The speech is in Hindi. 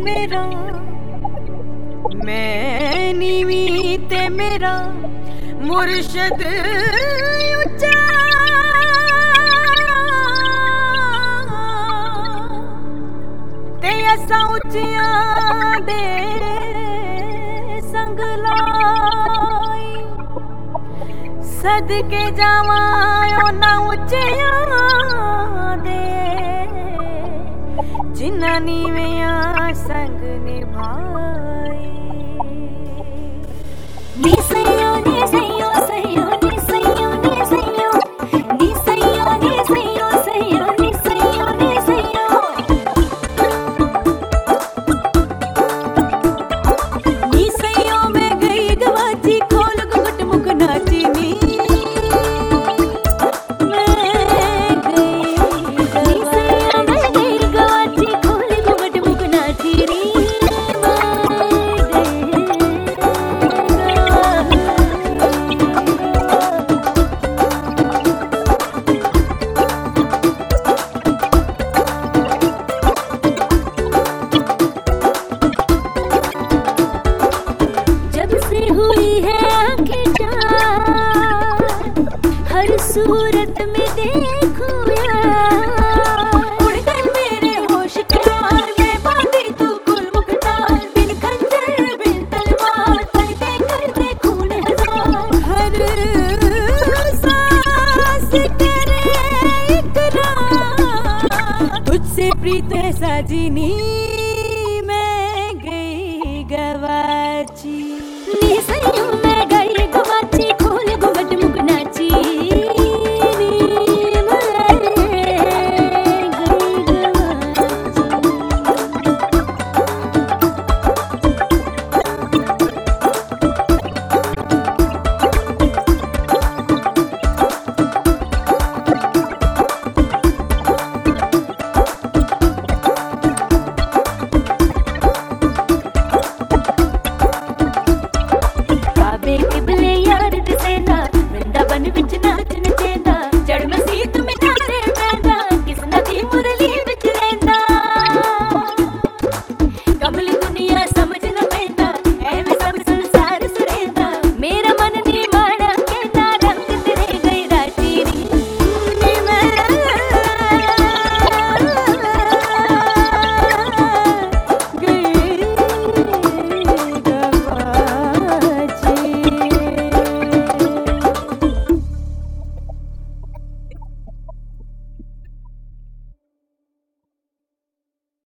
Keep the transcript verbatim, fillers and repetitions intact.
मेरा, मैं नीवी ते मेरा मुर्शद उच्चा। ते असा उच्चियां दे संग लाई, सदके जावां ना उच्चियां दे जिन्ना नीवियां संग निभाई। नी सैयो नी सैयो सैयो नी सैयो नी सैयो नी सैयो नी सैयो सैयो नी सैयो नी सैयो। नी सैयो मैं गई गवाची खोल घुट मुख नाची नी। हर सूरत में देखो यार, उड़ गए मेरे होश ख्याल में बांधी तू गुल मुख्तार। बिन खंजर बिन तलवार करते करते खून हजार। हर सांस तेरे इकरार, तुझसे प्रीत है साजिनी।